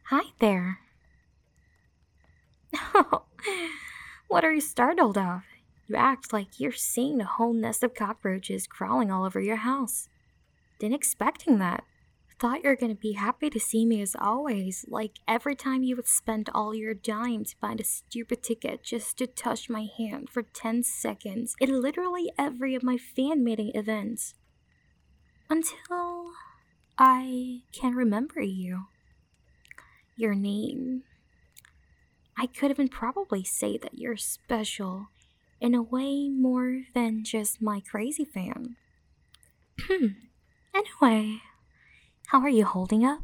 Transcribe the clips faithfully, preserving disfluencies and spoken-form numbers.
Hi there. What are you startled of? You act like you're seeing a whole nest of cockroaches crawling all over your house. Didn't expecting that. Thought you were gonna be happy to see me as always, like every time you would spend all your dime to find a stupid ticket just to touch my hand for ten seconds in literally every of my fan meeting events. Until I can remember you. Your name. I could even probably say that you're special in a way more than just my crazy fan. Anyway, how are you holding up?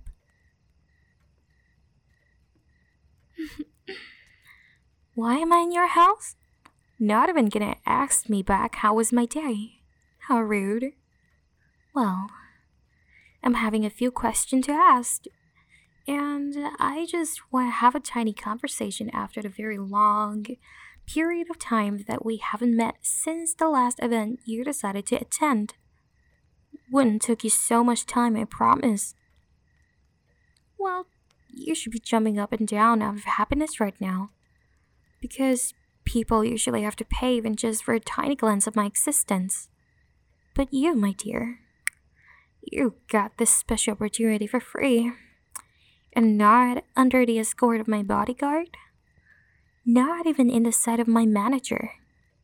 Why am I in your house? Not even gonna ask me back how was my day. How rude. Well, I'm having a few questions to ask, and I just want to have a tiny conversation after the very long period of time that we haven't met since the last event you decided to attend. Wouldn't took you so much time, I promise. Well, you should be jumping up and down out of happiness right now. Because people usually have to pay even just for a tiny glance of my existence. But you, my dear, you got this special opportunity for free. And not under the escort of my bodyguard. Not even in the sight of my manager.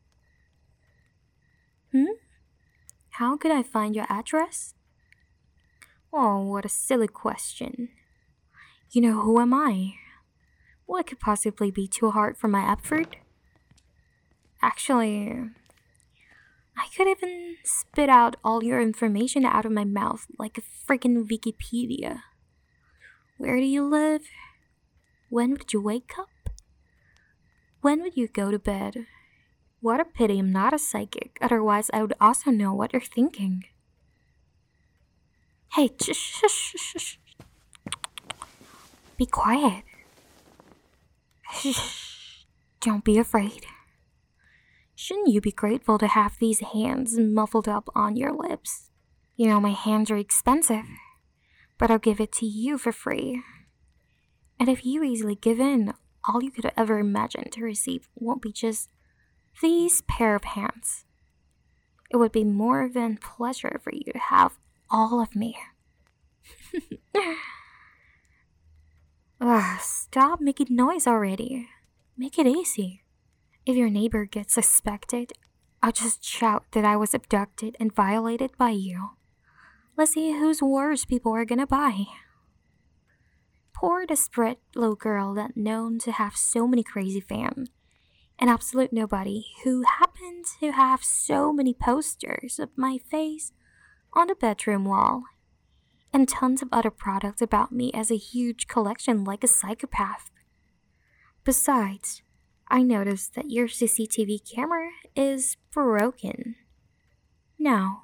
Hmm? How could I find your address? Oh, what a silly question. You know, who am I? What could possibly be too hard for my effort? Actually, I could even spit out all your information out of my mouth like a freaking Wikipedia. Where do you live? When would you wake up? When would you go to bed? What a pity I'm not a psychic, otherwise, I would also know what you're thinking. Hey, shh, shh, shh, shh, shh. Be quiet. Shh, don't be afraid. Shouldn't you be grateful to have these hands muffled up on your lips? You know, my hands are expensive, but I'll give it to you for free. And if you easily give in, all you could ever imagine to receive won't be just these pair of hands. It would be more than pleasure for you to have all of me. Ugh, stop making noise already. Make it easy. If your neighbor gets suspected, I'll just shout that I was abducted and violated by you. Let's see whose words people are gonna buy. Poor desperate little girl that known to have so many crazy fans. An absolute nobody who happened to have so many posters of my face on the bedroom wall. And tons of other products about me as a huge collection like a psychopath. Besides, I noticed that your C C T V camera is broken. Now.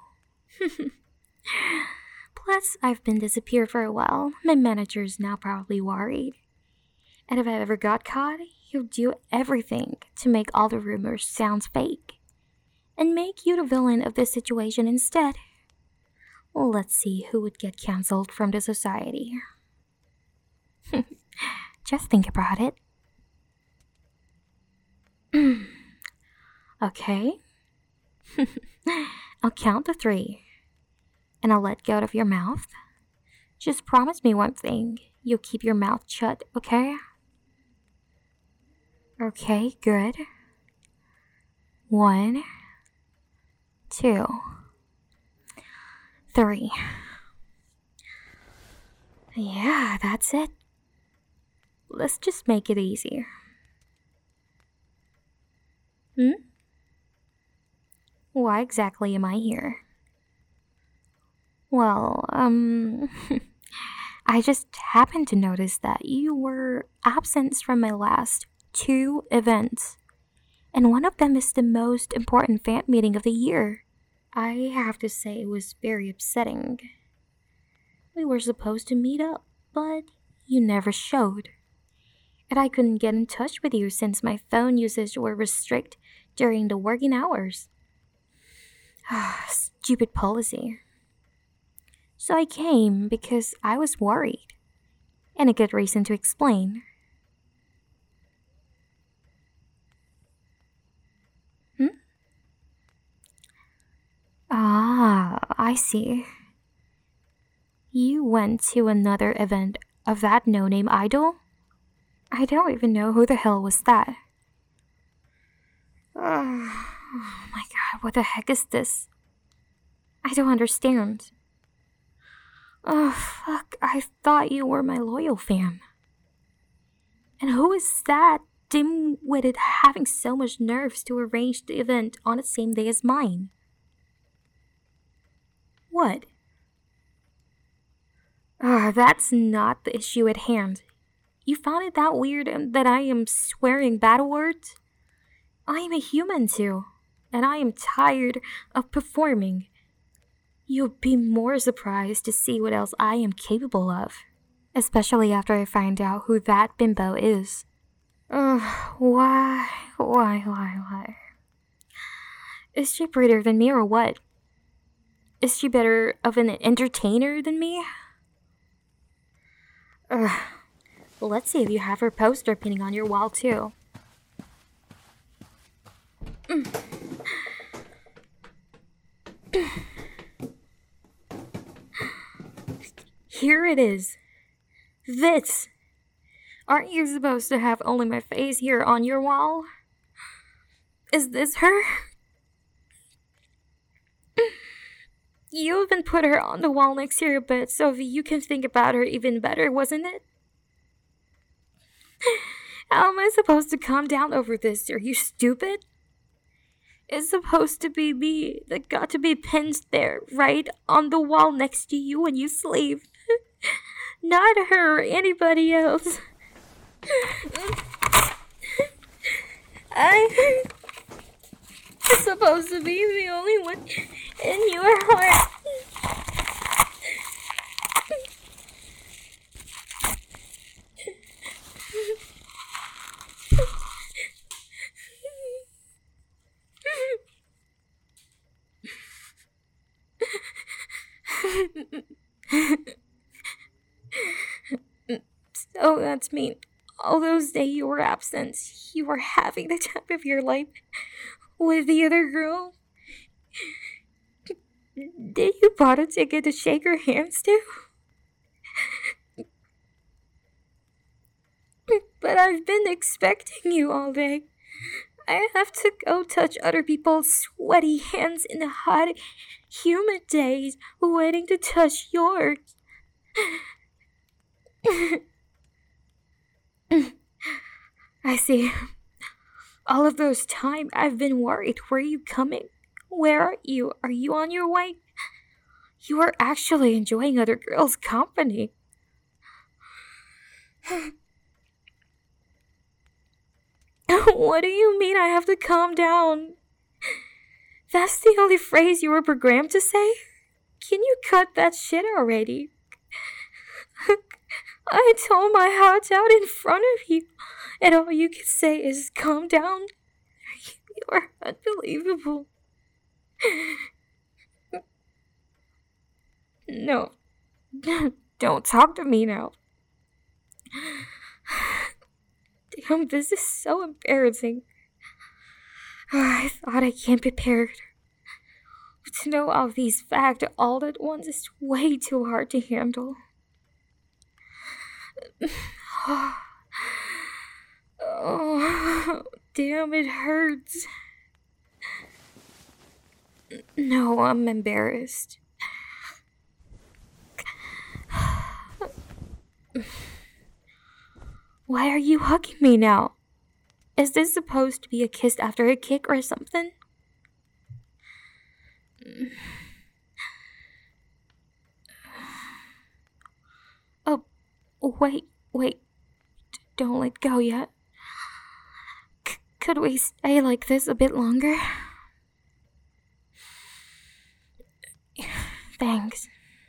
Plus, I've been disappeared for a while. My manager's now probably worried. And if I ever got caught, he'll do everything to make all the rumors sound fake. And make you the villain of this situation instead. Let's see who would get cancelled from the society. Just think about it. Okay. I'll count to three. And I'll let go of your mouth. Just promise me one thing. You'll keep your mouth shut, okay? Okay, good. One, two, three. Yeah, that's it. Let's just make it easier. Hmm? Why exactly am I here? Well, um, I just happened to notice that you were absent from my last two events, and one of them is the most important fan meeting of the year. I have to say it was very upsetting. We were supposed to meet up, but you never showed. And I couldn't get in touch with you since my phone usage were restricted during the working hours. Stupid policy. So I came because I was worried. and a good reason to explain. Hmm? Ah, I see. You went to another event of that no-name idol? I don't even know who the hell was that. Oh my god, what the heck is this? I don't understand. Oh fuck, I thought you were my loyal fan. And who is that dim-witted having so much nerves to arrange the event on the same day as mine? What? Ah, that's not the issue at hand. You found it that weird um, that I am swearing bad words? I am a human too, and I am tired of performing. You'll be more surprised to see what else I am capable of. Especially after I find out who that bimbo is. Ugh, why, why, why, why? Is she prettier than me or what? Is she better of an entertainer than me? Ugh. Well, let's see if you have her poster painting on your wall too. Mm. Here it is. This. Aren't you supposed to have only my face here on your wall? Is this her? You even put her on the wall next to your bed so you can think about her even better, wasn't it? How am I supposed to calm down over this? Are you stupid? It's supposed to be me that got to be pinned there, right on the wall next to you when you sleep. Not her or anybody else. I... I'm supposed to be the only one in your heart. So that's me. All those days you were absent, you were having the time of your life with the other girl. Did you bought a ticket to shake her hands too? But I've been expecting you all day. I have to go touch other people's sweaty hands in the hot, humid days, waiting to touch yours. I see. All of those time I've been worried. Where are you coming? Where are you? Are you on your way? You are actually enjoying other girls' company. What do you mean I have to calm down? That's the only phrase you were programmed to say? Can you cut that shit already? I told my heart out in front of you, and all you can say is calm down. You are unbelievable. No, don't talk to me now. Damn, this is so embarrassing. I thought I can't be prepared. To know all these facts all at once is way too hard to handle. Oh, damn, it hurts. No, I'm embarrassed. Why are you hugging me now? Is this supposed to be a kiss after a kick or something? Oh, wait, wait. D- don't let go yet. C- could we stay like this a bit longer? Thanks.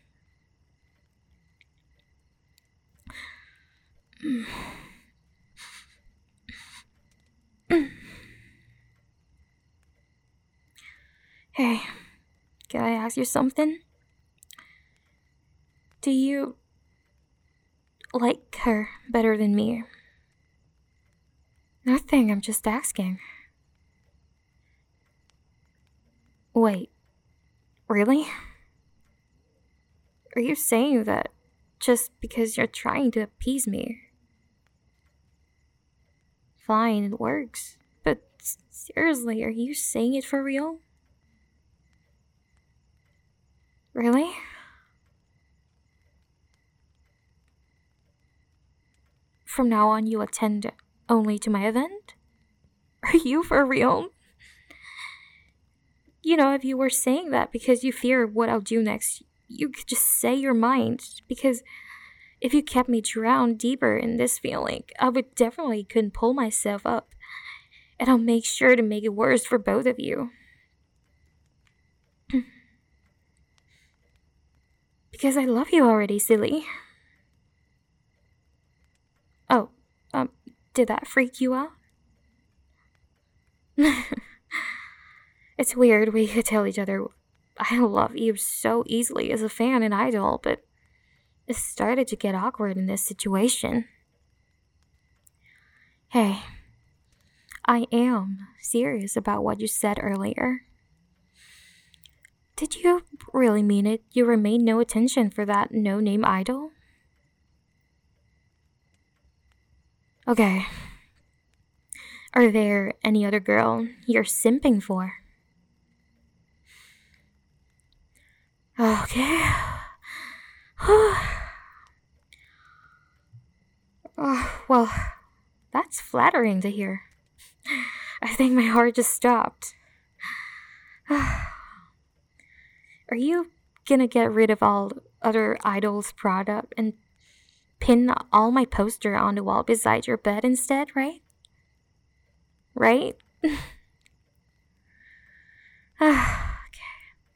Hey, can I ask you something? Do you... like her better than me? Nothing, I'm just asking. Wait, really? Are you saying that just because you're trying to appease me? Fine, it works. But s- seriously, are you saying it for real? Really? From now on, you attend only to my event? Are you for real? You know, if you were saying that because you fear what I'll do next, you could just say your mind. Because if you kept me drowned deeper in this feeling, I would definitely couldn't pull myself up. And I'll make sure to make it worse for both of you. Because I love you already, silly. Oh, um, did that freak you out? It's weird we could tell each other I love you so easily as a fan and idol, but it started to get awkward in this situation. Hey, I am serious about what you said earlier. Did you really mean it? You remained no attention for that no-name idol? Okay. Are there any other girl you're simping for? Okay. Oh, well, that's flattering to hear. I think my heart just stopped. Are you gonna get rid of all other idols' product and pin all my poster on the wall beside your bed instead, right? Right? Okay.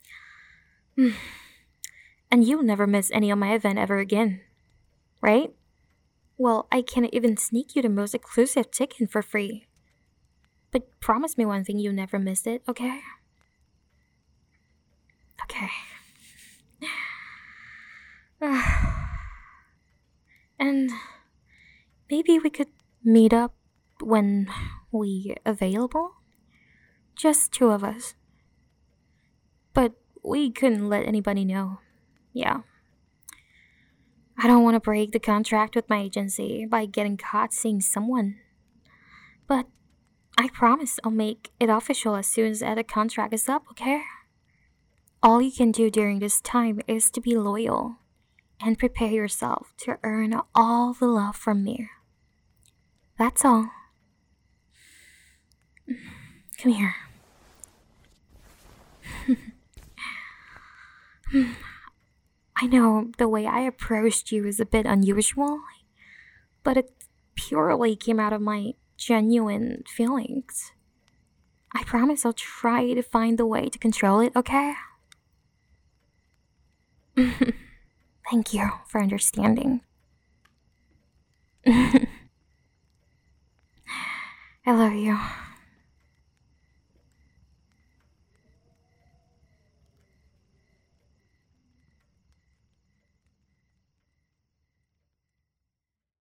And you'll never miss any of my event ever again, right? Well, I can't even sneak you the most exclusive ticket for free. But promise me one thing, you'll never miss it, okay? Okay. And maybe we could meet up when we available? Just two of us. But we couldn't let anybody know. Yeah. I don't want to break the contract with my agency by getting caught seeing someone. But I promise I'll make it official as soon as the contract is up, okay? All you can do during this time is to be loyal and prepare yourself to earn all the love from me. That's all. Come here. I know the way I approached you is a bit unusual, but it purely came out of my genuine feelings. I promise I'll try to find the way to control it, okay? Thank you for understanding. I love you.